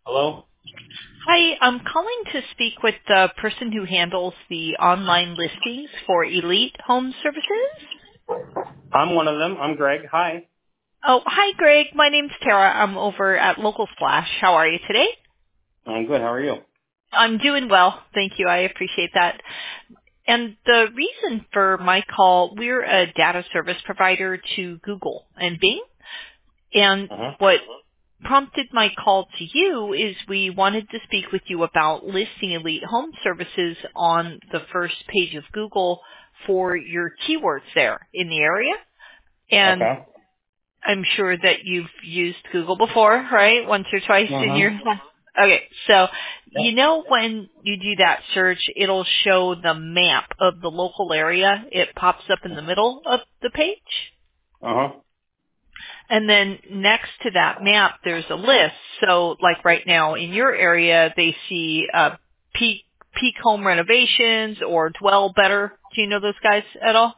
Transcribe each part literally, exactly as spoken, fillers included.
Hello? Hi, I'm calling to speak with the person who handles the online listings for Elite Home Services. I'm one of them. I'm Greg. Hi. Oh, hi, Greg. My name's Tara. I'm over at Local Splash. How are you today? I'm good. How are you? I'm doing well. Thank you. I appreciate that. And the reason for my call, we're a data service provider to Google and Bing. And Uh-huh. what prompted my call to you is we wanted to speak with you about listing Elite Home Services on the first page of Google for your keywords there in the area. And Okay. I'm sure that you've used Google before, right? Once or twice in Uh-huh. your Okay, so you Yep. know when you do that search, it'll show the map of the local area. It pops up in the middle of the page. Uh-huh. And then next to that map, there's a list. So like right now in your area, they see uh, peak, peak home renovations or dwell better. Do you know those guys at all?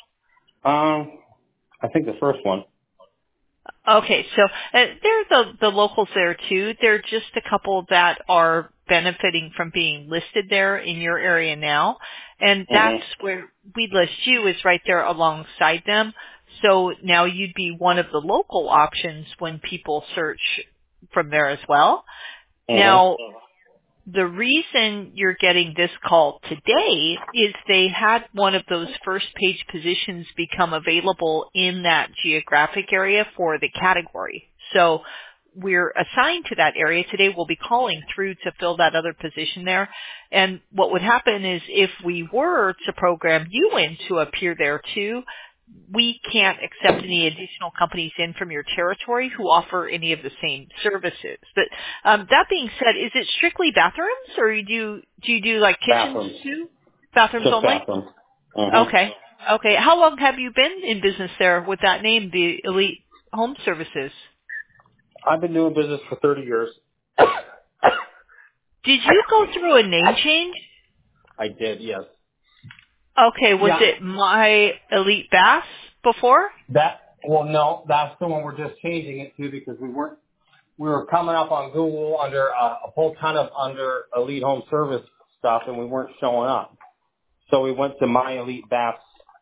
Um, I think the first one. Okay, so uh, they're the, the locals there too. They're just a couple that are benefiting from being listed there in your area now. And that's Mm-hmm. where we list you is right there alongside them. So now you'd be one of the local options when people search from there as well. Now, Mm-hmm. the reason you're getting this call today is they had one of those first page positions become available in that geographic area for the category. So we're assigned to that area today. We'll be calling through to fill that other position there. And what would happen is if we were to program you in to appear there too, we can't accept any additional companies in from your territory who offer any of the same services. But um, that being said, is it strictly bathrooms, or you do do you do like kitchens Bathrooms. too? Bathrooms Just only? bathrooms. Mm-hmm. Okay, okay. How long have you been in business there with that name, the Elite Home Services? I've been doing business for thirty years. Did you go through a name change? I did, yes. Okay, was Yeah. it My Elite Bass before? That, well, no, that's the one we're just changing it to because we weren't, we were coming up on Google under uh, a whole ton of under Elite Home Service stuff and we weren't showing up. So we went to My Elite Baths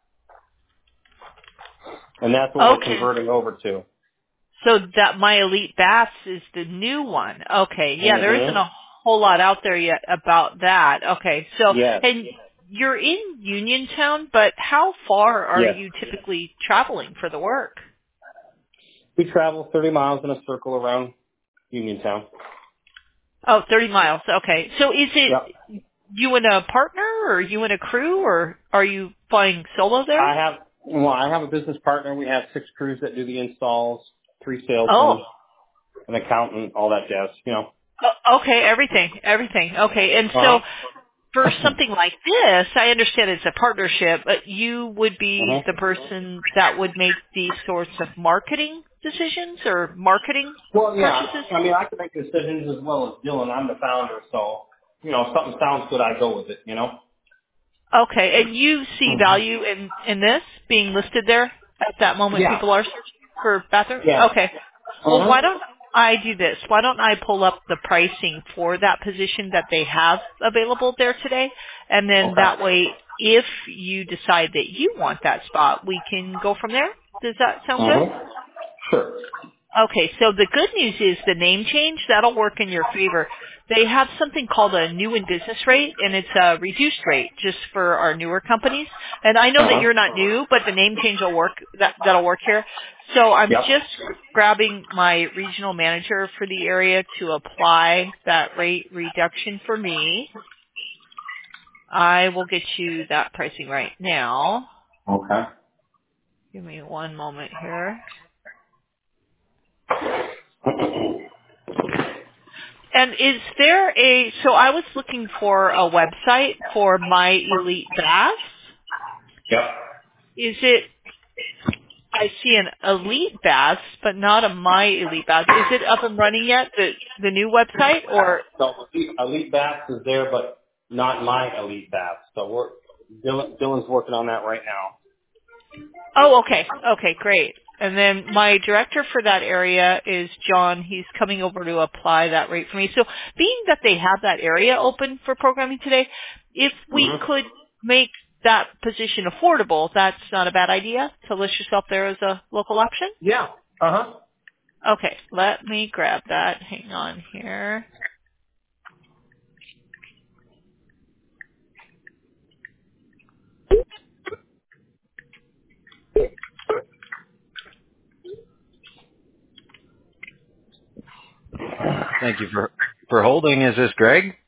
and that's what we're Okay. converting over to. So that My Elite Baths is the new one. Okay. Yeah, there isn't Mm-hmm. a whole lot out there yet about that. Okay. So, Yes. and you're in Uniontown, but how far are Yes. you typically traveling for the work? We travel thirty miles in a circle around Uniontown. Oh, thirty miles. Okay. So is it Yep. you and a partner or you and a crew or are you flying solo there? I have, well, I have a business partner. We have six crews that do the installs, three Oh. salesmen, an accountant, all that jazz, you know. Oh, okay, everything, everything. Okay, and so Uh-huh. for something like this, I understand it's a partnership, but you would be uh-huh. the person that would make these sorts of marketing decisions or marketing Well, yeah. purchases? I mean, I can make decisions as well as Dylan. I'm the founder, so, you know, if something sounds good, I go with it, you know. Okay, and you see hmm value in, in this being listed there at that moment Yeah. people are searching for bathroom? Yeah. Okay. Well, Uh-huh. why don't I do this? Why don't I pull up the pricing for that position that they have available there today? And then Okay. that way, if you decide that you want that spot, we can go from there. Does that sound good? Uh-huh. Sure. Okay, so the good news is the name change, that'll work in your favor. They have something called a new in business rate, and it's a reduced rate just for our newer companies. And I know that Uh-huh. you're not new, but the name change will work, that, that'll work here. So I'm Yep. just grabbing my regional manager for the area to apply that rate reduction for me. I will get you that pricing right now. Okay. Give me one moment here. And is there a, so I was looking for a website for My Elite Bass. Yep. Is it, I see an Elite Bass, but not a My Elite Bass. Is it up and running yet, the, the new website, or? So Elite, Elite Baths is there, but not my Elite Baths. So we're Dylan, Dylan's working on that right now. Oh, okay. Okay, great. And then my director for that area is John. He's coming over to apply that rate for me. So being that they have that area open for programming today, if we Mm-hmm. could make that position affordable, that's not a bad idea to list yourself there as a local option. Yeah. Uh-huh. Okay, let me grab that. Hang on here. Thank you for for holding. Is this Greg?